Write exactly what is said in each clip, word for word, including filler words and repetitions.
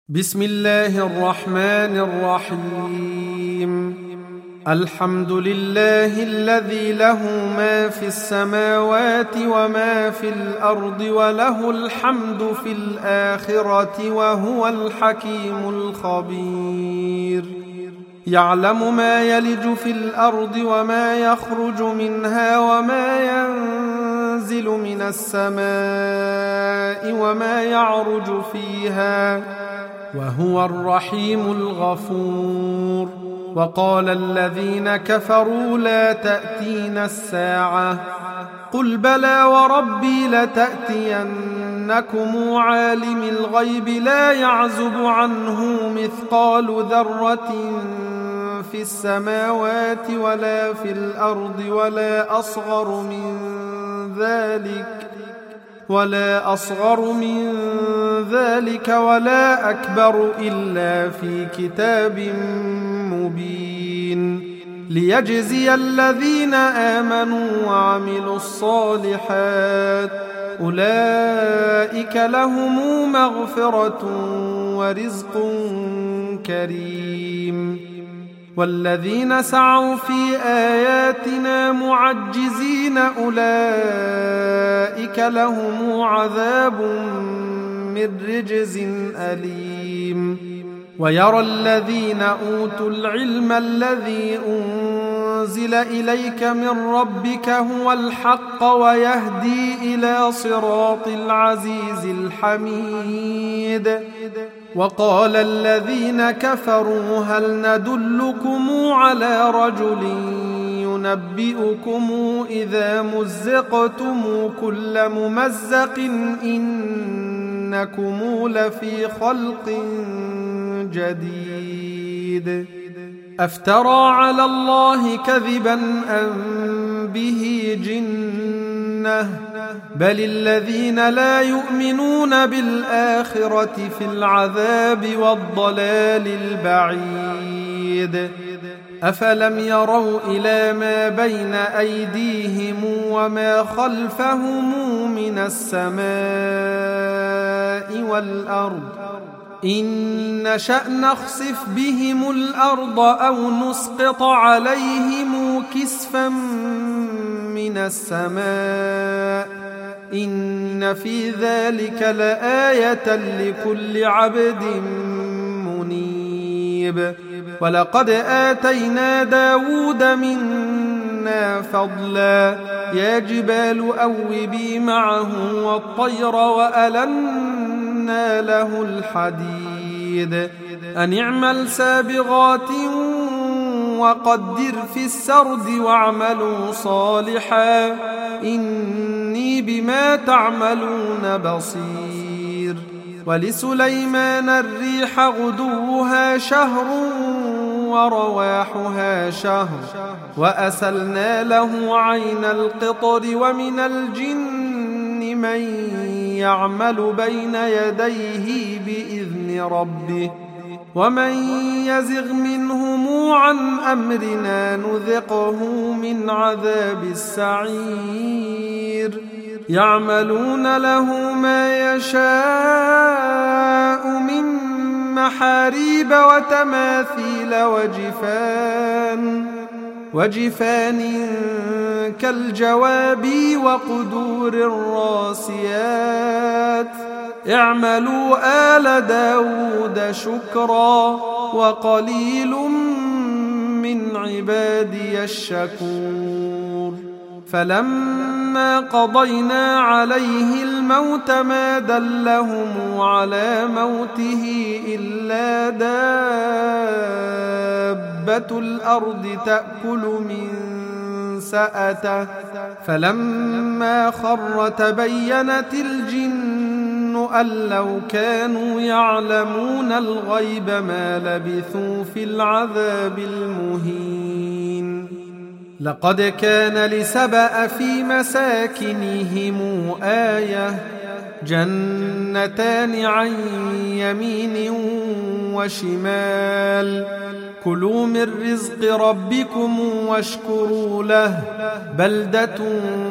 بسم الله الرحمن الرحيم. الحمد لله الذي له ما في السماوات وما في الأرض وله الحمد في الآخرة وهو الحكيم الخبير. يعلم ما يلج في الأرض وما يخرج منها وما ينزل من السماء وما يعرج فيها وهو الرحيم الغفور. وقال الذين كفروا لا تأتينا الساعة قل بلى وربي لتأتينكم عالم الغيب لا يعزب عنه مثقال ذرة في السماوات ولا في الأرض ولا أصغر من ذلك ولا أصغر من ذلك ولا أكبر إلا في كتاب مبين ليجزي الذين آمنوا وعملوا الصالحات أولئك لهم مغفرة ورزق كريم. والذين سعوا في آياتنا معجزين أولئك لهم عذاب من رجز أليم. ويرى الذين أوتوا العلم الذي أنزل إليك من ربك هو الحق ويهدي إلى صراط العزيز الحميد. وقال الذين كفروا هل ندلكم على رجل ينبئكم إذا مزقتم كل ممزق إنكم لفي خلق جديد. أفترى على الله كذبا أم به جنة بل الذين لا يؤمنون بالآخرة في العذاب والضلال البعيد. أفلم يروا إلى ما بين أيديهم وما خلفهم من السماء والأرض إن نشأ نخسف بهم الأرض أو نسقط عليهم كسفا من السماء إن في ذلك لآية لكل عبد منيب. ولقد آتينا داود منا فضلا يا جبال أوبي معه والطير وألنا له الحديد أن اعمل سابغات وقدر في السرد واعملوا صالحا إني بما تعملون بصير. ولسليمان الريح غدوها شهر ورواحها شهر وأسلنا له عين القطر ومن الجن من يعمل بين يديه بإذن ربه ومن يزغ منهم عن أمرنا نذقه من عذاب السعير. يعملون له ما يشاء من محاريب وتماثيل وجفان وجفان كالجواب وقدور الراسيات اعملوا آل داود شكرا وقليل من عبادي الشكور. فلما قضينا عليه الموت ما دلهم على موته إلا دابة الأرض تأكل من سأته فلما خر تبينت الجن أن لو كانوا يعلمون الغيب ما لبثوا في العذاب المهين. لقد كان لسبأ في مساكنهم آية جنتان عن يمين وشمال كلوا من رزق ربكم واشكروا له بلدة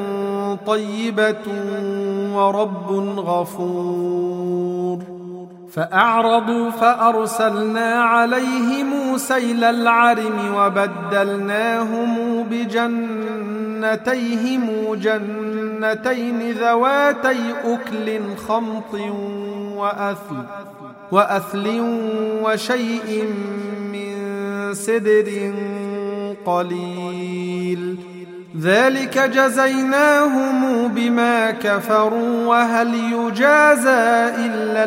طيبة ورب غفور. فأعرضوا فأرسلنا عليهم سيل العرم وبدلناهم بجنتيهم جنتين ذواتي أكل خمط وأثل, وأثل وشيء من سدر قليل ذلك جزيناهم بما كفروا وهل يجازى إلا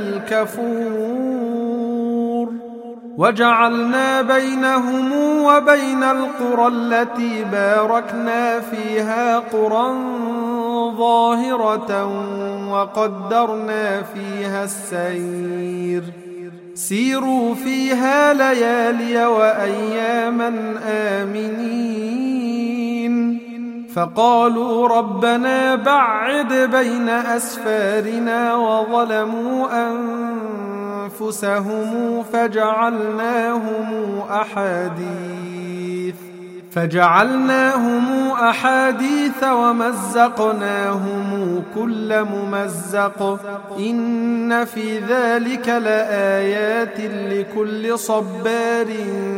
الكفور وجعلنا بينهم وبين القرى التي باركنا فيها قرى ظاهرة وقدرنا فيها السير سيروا فيها ليالي وأياما آمنين فقالوا ربنا بعد بين أسفارنا وظلموا أنفسهم فجعلناهم أحاديث فجعلناهم أحاديث ومزقناهم كل ممزق إن في ذلك لآيات لكل صبار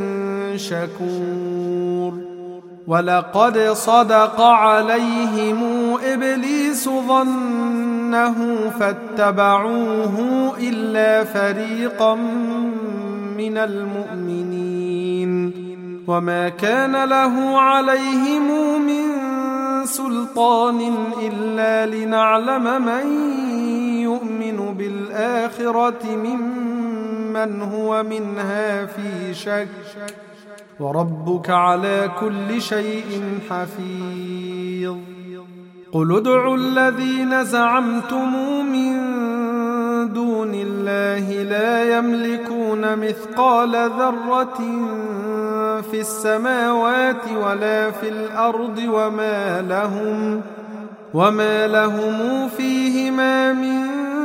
شكور ولقد صدق عليهم إبليس ظنه فاتبعوه إلا فريقا من المؤمنين وما كان له عليهم من سلطان إلا لنعلم من يؤمن بالآخرة ممن هو منها في شك وربك على كل شيء حفيظ قل ادعوا الذين زعمتم من دون الله لا يملكون مثقال ذرة في السماوات ولا في الأرض وما لهم وما لهم فيهما من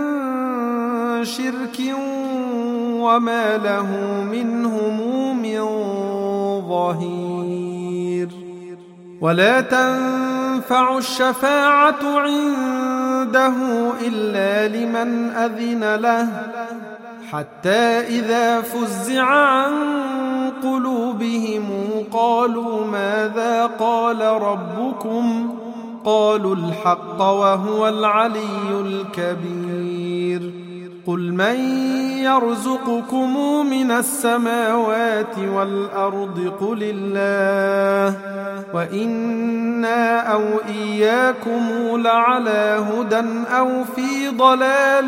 شرك وما له منهم من ظهير ولا تنفع الشفاعة عنده إلا لمن أذن له حتى إذا فزع عن قلوبهم قالوا ماذا قال ربكم قالوا الحق وهو العلي الكبير قل من يرزقكم من السماوات والأرض قل الله وإنا أو إياكم لعلى هدى أو في ضلال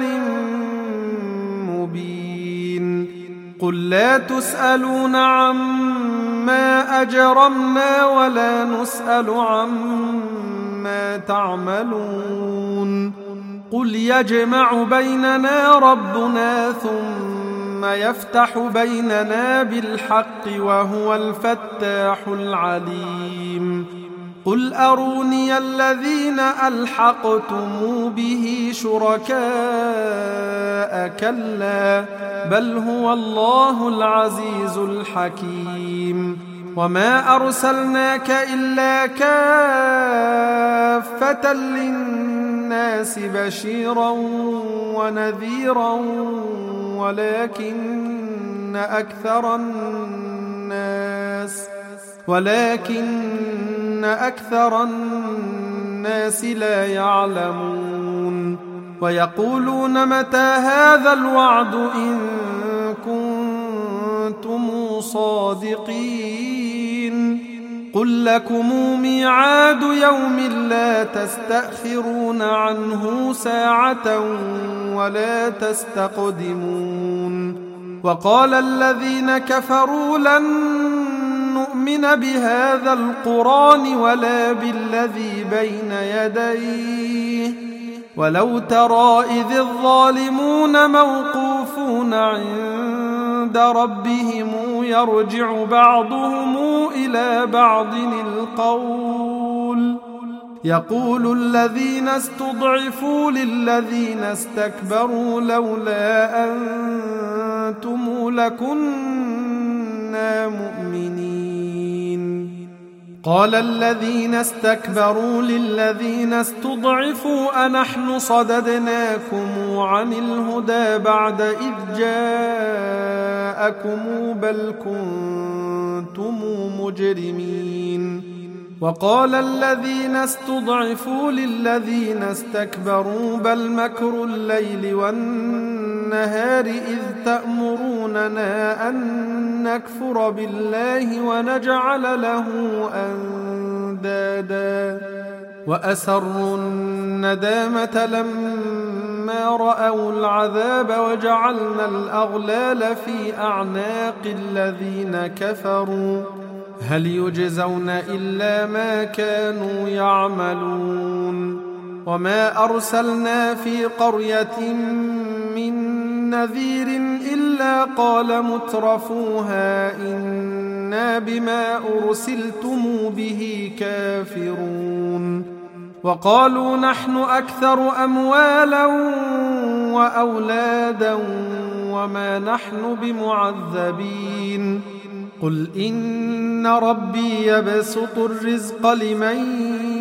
مبين قل لا تسألون عما أجرمنا ولا نسأل عما تعملون قل يجمع بيننا ربنا ثم يفتح بيننا بالحق وهو الفتاح العليم قل أروني الذين ألحقتم به شركاء كلا بل هو الله العزيز الحكيم وما أرسلناك إلا كافة للناس بشيرا ونذيرا ولكن أكثر الناس ولكن أكثر الناس لا يعلمون ويقولون متى هذا الوعد إن كنتم صادقين قل لكم ميعاد يوم لا تستأخرون عنه ساعة ولا تستقدمون وقال الذين كفروا لن نؤمن بهذا القرآن ولا بالذي بين يديه ولو ترى إذ الظالمون موقوفون عند ربهم يرجع بعضهم إلى بعض القول يقول الذين استضعفوا للذين استكبروا لولا أنتم لكنا مؤمنين قال الذين استكبروا للذين استضعفوا أنحن صددناكم عن الهدى بعد إذ جاءكم بل كنتم مجرمين وقال الذين استضعفوا للذين استكبروا بل مكر الليل والنهار إذ تأمروننا أن نكفر بالله ونجعل له أندادا وأسروا الندامة لما رأوا العذاب وجعلنا الأغلال في أعناق الذين كفروا هل يجزون إلا ما كانوا يعملون وما أرسلنا في قرية من نذير إلا قال مترفوها إنا بما أرسلتم به كافرون وقالوا نحن أكثر أموالا وأولادا وما نحن بمعذبين قل إن ربي يبسط الرزق لمن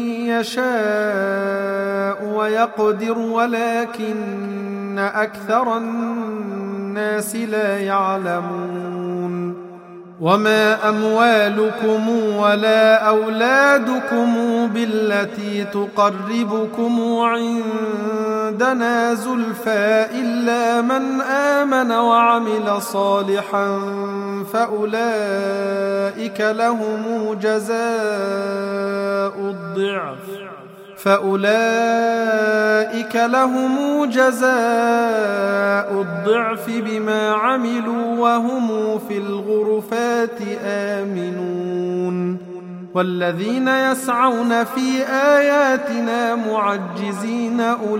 يشاء ويقدر ولكن أكثر الناس لا يعلمون وما أموالكم ولا أولادكم بالتي تقربكم عندنا زلفى إلا من آمن وعمل صالحا فأولئك لهم جزاء الضعف فأولئك لهم جزاء الضعف بما عملوا وهم في الغرفات آمنون والذين يسعون في آياتنا معجزين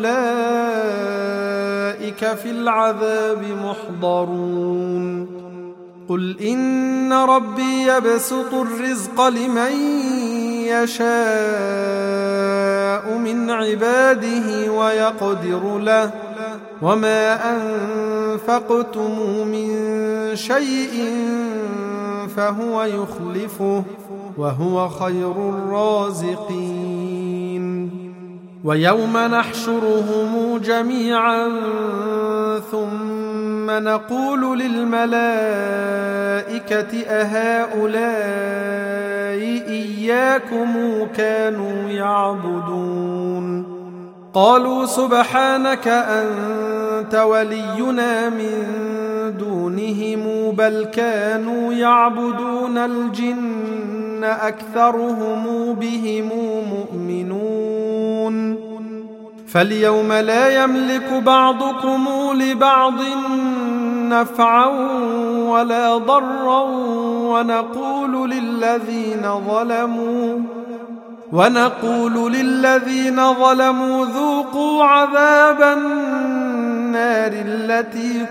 أولئك في العذاب محضرون قل إن ربي يبسط الرزق لمن يشاء من عباده ويقدر له وما أنفقتم من شيء فهو يخلفه وهو خير الرازقين ويوم نحشرهم جميعا ثم نقول للملائكة أهؤلاء إياكم كانوا يعبدون قالوا سبحانك أنت ولينا من دونهم بل كانوا يعبدون الجن أكثرهم بهم مؤمنون فاليوم لا يملك بعضكم لبعض نفعا ولا ضرا ونقول للذين ظلموا ونقول للذين ظلموا ذوقوا عذاب النار التي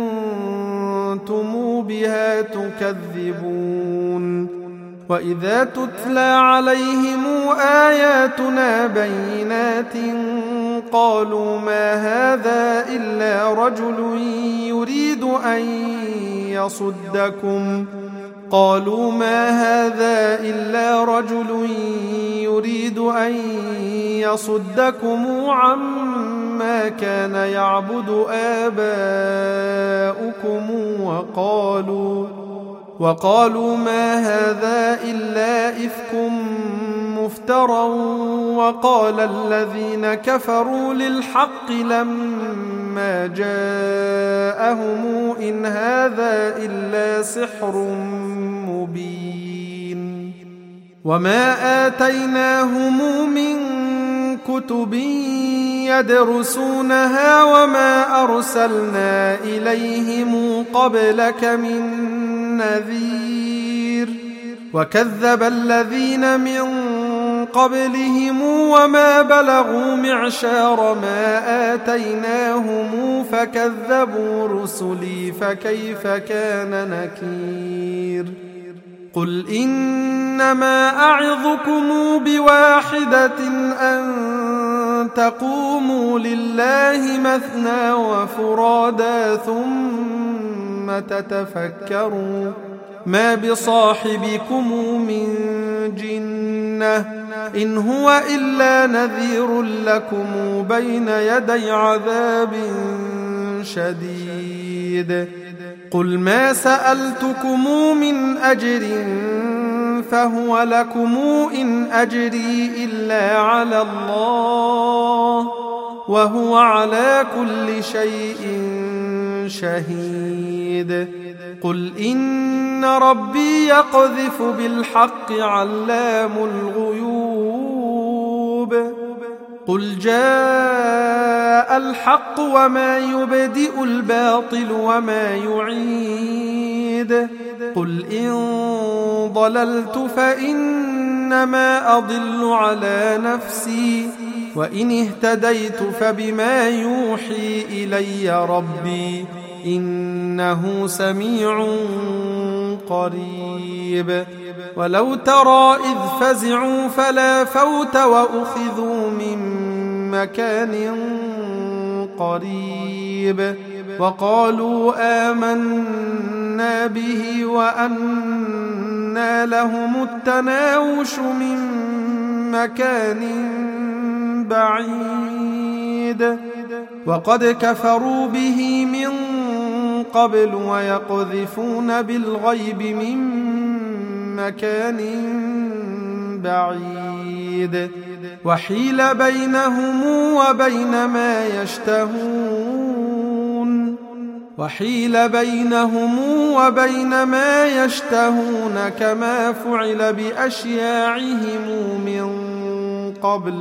كنتم بها تكذبون وإذا تتلى عليهم آياتنا بينات قالوا ما هذا إلا رجل يريد أن يصدكم قالوا ما هذا إلا رجل يريد أن يصدكم عما كان يعبد آباؤكم وقالوا وقالوا ما هذا إلا إفك مفترى وقال الذين كفروا للحق لما جاءهم إن هذا إلا سحر مبين وما آتيناهم من كتب يدرسونها وما أرسلنا إليهم قبلك من نذير وكذب الذين من قبلهم وما بلغوا معشار ما آتيناهم فكذبوا رسلي فكيف كان نكير قل إنما أعظكم بواحدة أن تقوموا لله مثنى وفرادا ثم تتفكروا ما بصاحبكم من جنة إن هو إلا نذير لكم بين يدي عذاب شديد قل ما سألتكم من أجر فهو لكم إن أجري إلا على الله وهو على كل شيء شهيد قل إن ربي يقذف بالحق علام الغيوب قل جاء الحق وما يبدئ الباطل وما يعيد قل إن ضللت فإنما أضل على نفسي وإن اهتديت فبما يوحي إلي ربي إنه سميع قريب ولو ترى إذ فزعوا فلا فوت وأخذوا من مكان قريب وقالوا آمنا به وأنى لهم التناوش من مكان بعيد وقد كفروا به من قبل ويقذفون بالغيب من مكان بعيد وحيل بينهم وبين ما يشتهون وحيل بينهم وبين ما يشتهون كما فعل بأشياعهم من قبل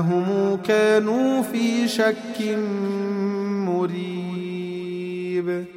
إنهم كانوا في شك مريب